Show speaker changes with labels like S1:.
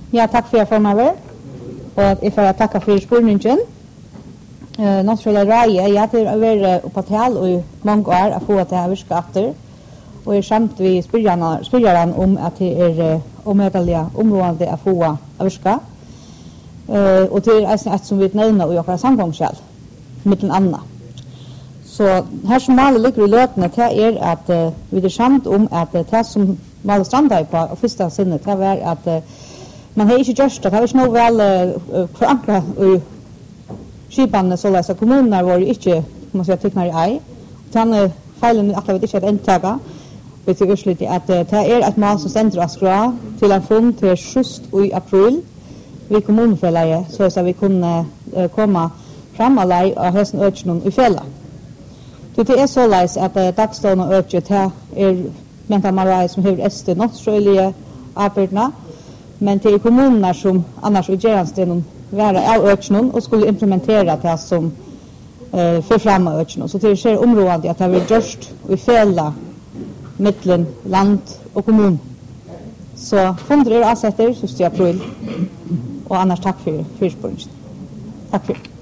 S1: Ja, tack för förmaver. Och ifall jag tackar för spurningen. Naturligt räje, jag har varit på tal och många år att få att det här virka och samt vi spyrjan om att det är omöjliga områden att få att virka. Och det är ett som vi nämner och jag har samgångsskäl mittel annat. Så här som målet ligger i lötene det är att vi är samt om att det som målet standar på första sinnet det är att man har inte gjort det, det har inte nog väl förankrat i skipanne så att kommunerna var inte, måste jag tycka i ej. Utan feilen att vi inte är intaga. Vi tycker slut att det är ett mål som ständer att skra till en fond till just i april. Vi kommunfällare så att vi kunde komma fram alla av hösten ökningen i fälla. Det är så läs att dagstående ökningen här är mental marai som har efter nationella arbetena. Men det är kommunerna som annars utgöranstenen vara av ökningen och skulle implementera det som för fram ökningen. Så det är området att det är just i fälla mittlen land och kommun. Så fonder är avsätter 1. april. Och annars tack för spåret. Tack för